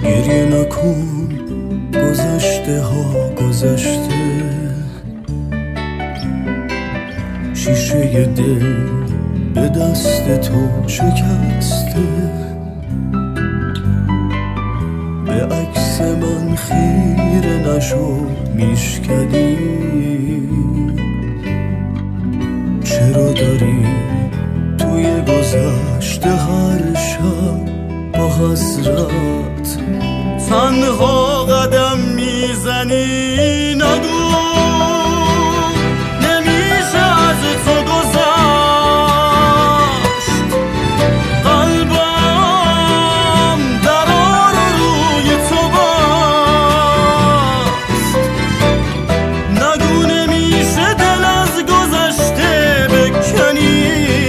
گریه نکن، گذشته ها گذشته، شیشه دل به دست تو شکسته. به عکس من خیره نشو میشکنی، چرا داری توی گذشته هر شب با حسرت تنها قدم میزنی؟ نگو نمیشه از تو گذشت، قلبم درار روی تو بست. نگو نمیشه دل از گذشته بکنی،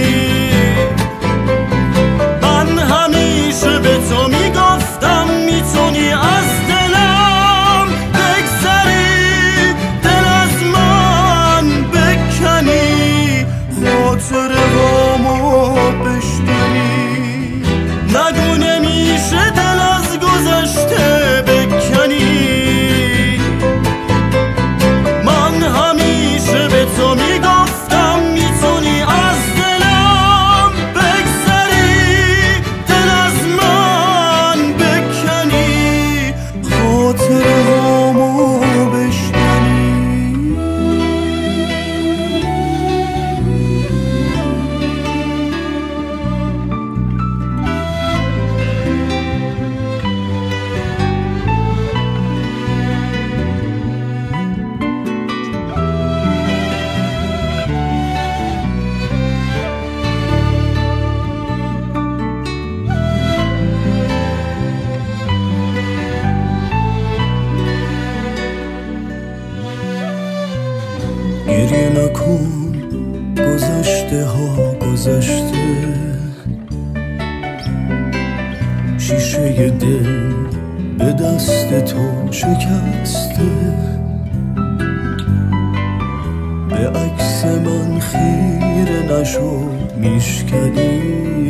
من همیشه به تو میگفتم میتونی از دلم بگذری، دل از من بکنی، خاطره هامو بشکنی. نگو نمیشه دل از گذشته بکنی، من همیشه به تو میگفتم میتونی از دلم بگذری، دل از من بکنی، خاطره هامو بشکنی. گریه نکن، گذشته ها گذشته، شیشه دل به دست تو شکسته. به عکس من خیره نشو میشکنی،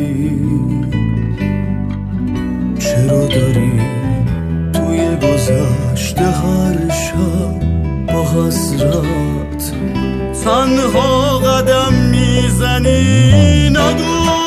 چرا داری توی گذشته هر شب با حسرت تنها قدم میزنی؟ نگو